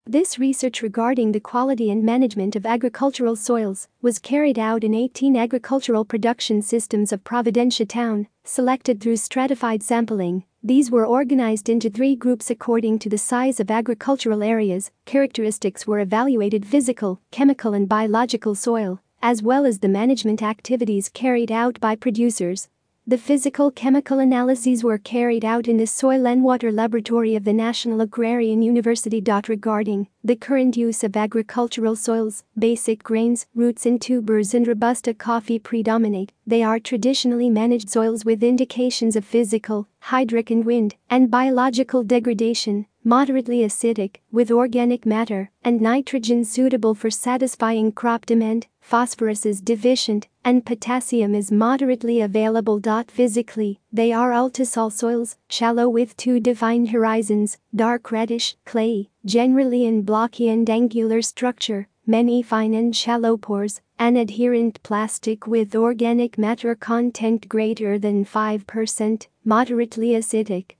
This research regarding the quality and management of agricultural soils was carried out in 18 agricultural production systems of Providencia town, selected through stratified sampling. These were organized into 3 groups according to the size of agricultural areas. Characteristics were evaluated: physical, chemical and biological soil, as well as the management activities carried out by producers. The physical-chemical analyses were carried out in the Soil and Water Laboratory of the National Agrarian University. Regarding the current use of agricultural soils, basic grains, roots and tubers and Robusta coffee predominate. They are traditionally managed soils with indications of physical, hydric and wind, and biological degradation, moderately acidic, with organic matter and nitrogen suitable for satisfying crop demand. Phosphorus is deficient, and potassium is moderately available. Physically, they are ultisol soils, shallow with 2 defined horizons, dark reddish, clay, generally in blocky and angular structure, many fine and shallow pores, and adherent plastic with organic matter content greater than 5%, moderately acidic,